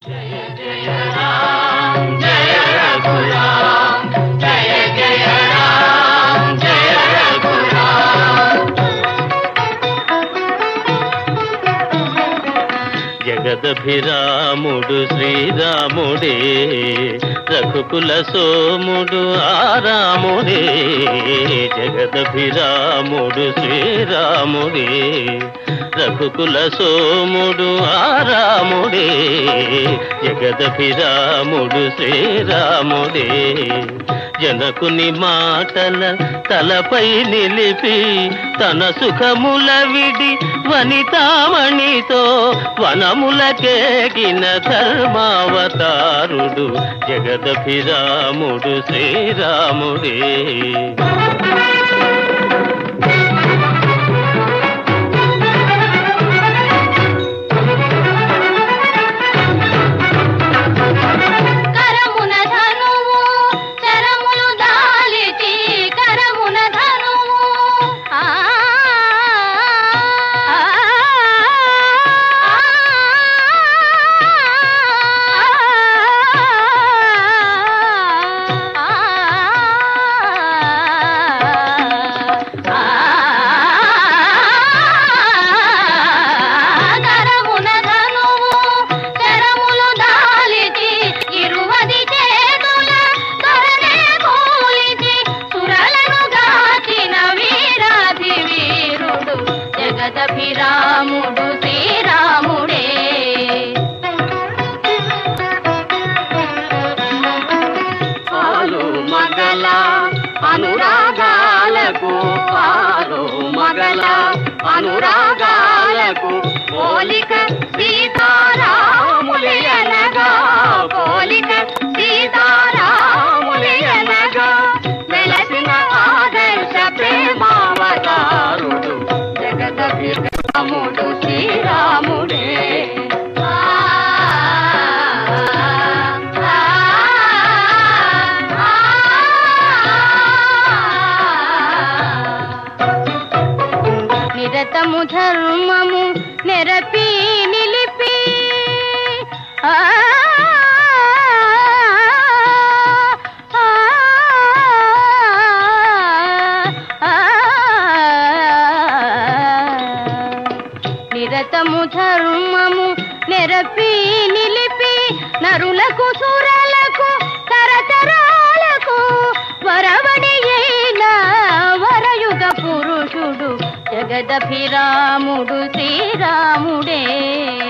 జయ జయ రామ్ జయ రఘురామ్ జయ జయ రామ్ జయ రఘురామ్. జగదభిరాముడు శ్రీరాముడే రఘుకుల సోముడు ఆరాముడే. జగదభిరాముడు శ్రీరాముడే రఘుకుల సోముడు ఆరాముడే. జగదభిరాముడు శ్రీరాముడే జనకుని మాటల తలపై నిలిపి తన సుఖముల విడి వనితామణితో వనములకేగిన ధర్మావతారుడు జగదభిరాముడు శ్రీరాముడే. జగదభిరాముడు శ్రీరాముడే పాలు మగల అనురాగాలకు పాలు మగల అనురాగాలకు పోలిక సీతారాములయనగా పోలిక సీతారాములయనగా వెలసిన ఆదర్శ ప్రేమావతారుడు జగదభిరాముడు శ్రీరాముడే. నిరతము ధర్మము నెరపి నిలిపి నిరతము ధర్మము నెరపి నిలిపి నరులకు సురలకు తరతరాలకు వరవడి అయిన వరయుగ పురుషుడు జగదభిరాముడు శ్రీరాముడే.